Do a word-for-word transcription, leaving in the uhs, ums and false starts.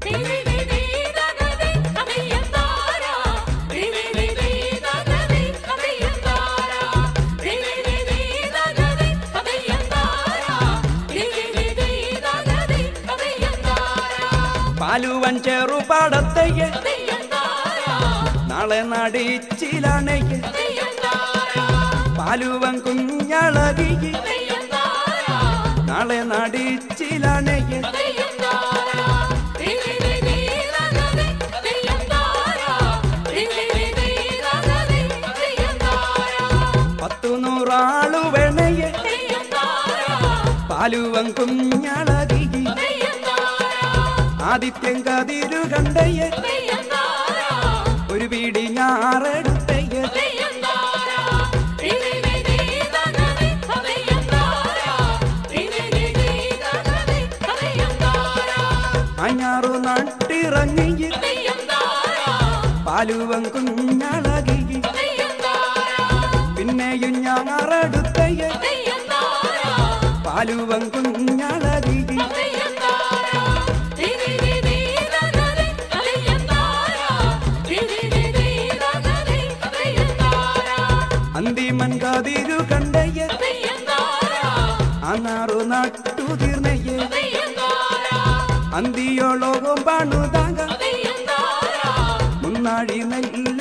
പാലുവൻ ചെറുപാടത്തയ്യ നാളെ നടിച്ചിലാണയ്യ പാലുവൻ കുഞ്ഞളകിയ നാളെ നടിച്ചിലാണയ്യ പത്തു നൂറാളു വേണയ്യ പാലുവൻ കുഞ്ഞളകിയ ആദിത്യൻ കതിരു കണ്ടയ്യ ഒരു പീടി ഞാറെടുത്തയ്യ അഞ്ഞാറു നട്ടിറങ്ങിയ പാലുവൻ കുഞ്ഞളകിയ പിന്നെയും ഞാറെടുത്തയ്യ പാലുവൻ കുഞ്ഞളകിയ അന്തിമൻ കതിരു കണ്ടയ്യ അന്നാറു നട്ടു തീർന്നയ്യ അന്തിയോളോകം പണുതാക മുന്നാഴി നെല്ല